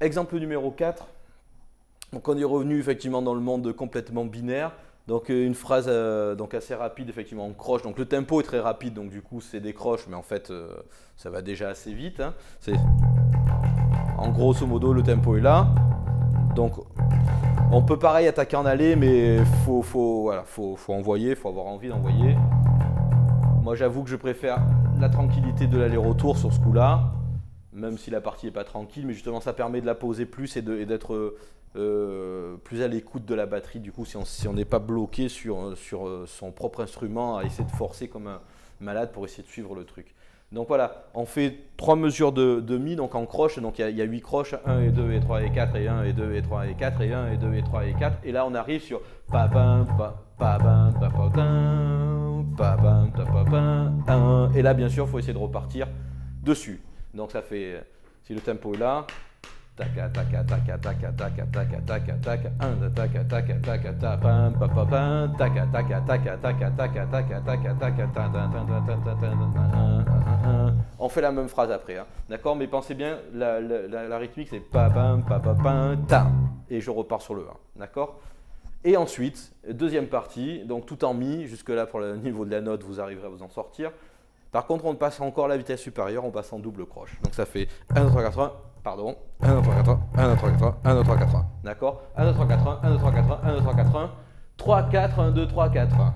Exemple numéro 4. Donc on est revenu effectivement dans le monde complètement binaire. Donc une phrase donc assez rapide, effectivement on croche. Donc le tempo est très rapide, donc du coup c'est des croches, mais en fait ça va déjà assez vite. Hein. En grosso modo le tempo est là. Donc on peut pareil attaquer en allée, mais voilà, faut envoyer, faut avoir envie d'envoyer. Moi j'avoue que je préfère la tranquillité de l'aller-retour sur ce coup-là, même si la partie n'est pas tranquille, mais justement ça permet de la poser plus et d'être plus à l'écoute de la batterie. Du coup, si on n'est pas bloqué sur son propre instrument à essayer de forcer comme un malade pour essayer de suivre le truc. Donc voilà, on fait 3 mesures de mi, donc en croche, donc il y a 8 croches, 1 et 2 et 3 et 4 et 1 et 2 et 3 et 4 et 1 et 2 et 3 et 4. Et là on arrive sur pa bam pa pa bam pa pa pa bam pa pa pa 1. Et là bien sûr il faut essayer de repartir dessus. Donc ça fait, si le tempo est là, taca taca taca taca taca taca taca taca 1 taca taca taca taca pam pa pa pam taca taca taca taca taca taca taca taca taca. On fait la même phrase après, hein. D'accord, mais pensez bien, la rythmique c'est pa pam pa pa pam ta et je repars sur le 1, d'accord. Et ensuite, deuxième partie, donc tout en mi, jusque là pour le niveau de la note vous arriverez à vous en sortir. Par contre, on passe encore la vitesse supérieure, on passe en double croche. Donc ça fait 1, 2, 3, 4, 1, pardon, 1, 2, 3, 4, 1, 1, 2, 3, 4, 1, 1, 2, 3, 4, 1. D'accord, 1, 2, 3, 4, 1, 1, 2, 3, 4, 1, 1, 2, 3, 4, 1, 3, 4, 1, 2, 3, 4, 1.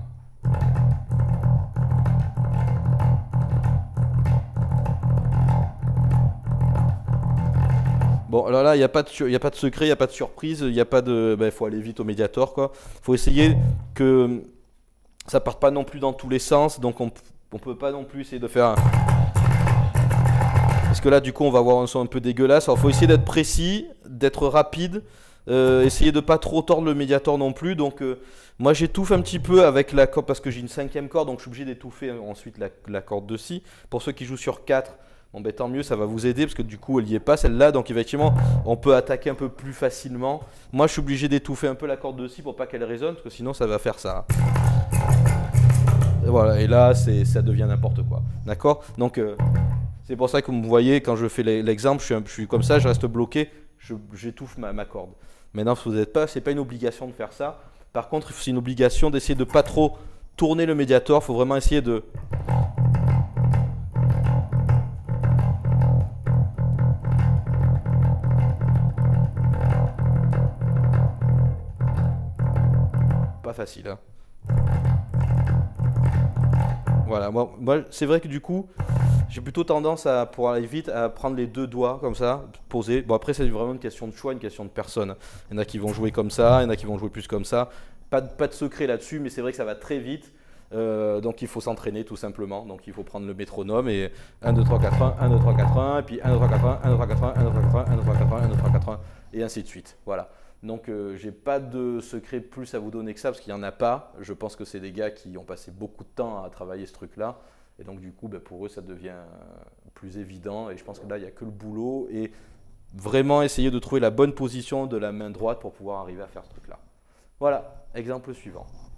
Bon, alors là, il n'y a pas de secret, il n'y a pas de surprise, il n'y a pas de. Il faut aller vite au médiator, quoi. Il faut essayer que ça parte pas non plus dans tous les sens, donc on peut pas non plus essayer de faire. Parce que là, du coup, on va avoir un son un peu dégueulasse. Alors, il faut essayer d'être précis, d'être rapide, essayer de pas trop tordre le médiator non plus. Donc, moi, j'étouffe un petit peu avec la corde parce que j'ai une 5e corde, donc je suis obligé d'étouffer ensuite la corde de si. Pour ceux qui jouent sur 4, bon, ben, tant mieux, ça va vous aider parce que du coup, elle n'y est pas celle-là. Donc, effectivement, on peut attaquer un peu plus facilement. Moi, je suis obligé d'étouffer un peu la corde de si pour pas qu'elle résonne parce que sinon, ça va faire ça. Voilà, et là, ça devient n'importe quoi. D'accord. Donc, c'est pour ça que vous me voyez, quand je fais l'exemple, je suis comme ça, je reste bloqué, j'étouffe ma corde. Maintenant, si vous n'êtes pas, c'est pas une obligation de faire ça. Par contre, c'est une obligation d'essayer de pas trop tourner le médiator. Il faut vraiment essayer de. Pas facile, hein. Voilà, moi c'est vrai que du coup, j'ai plutôt tendance pour aller vite, à prendre les 2 doigts comme ça, poser. Bon, après, c'est vraiment une question de choix, une question de personne. Il y en a qui vont jouer comme ça, il y en a qui vont jouer plus comme ça. Pas de secret là-dessus, mais c'est vrai que ça va très vite. Donc il faut s'entraîner tout simplement. Donc il faut prendre le métronome et 1, 2, 3, 4, 1, 1, 2, 3, 4, 1, et puis 1, 2, 3, 4, 1, 1, 2, 3, 4, 1, 1, 2, 3, 4, 1, 1, 2, 3, 4, 1, 1, 2, 3, 4, 1, et ainsi de suite. Voilà. Donc j'ai pas de secret plus à vous donner que ça, parce qu'il n'y en a pas. Je pense que c'est des gars qui ont passé beaucoup de temps à travailler ce truc-là. Et donc du coup, pour eux, ça devient plus évident. Et je pense que là, il n'y a que le boulot. Et vraiment essayer de trouver la bonne position de la main droite pour pouvoir arriver à faire ce truc-là. Voilà, exemple suivant.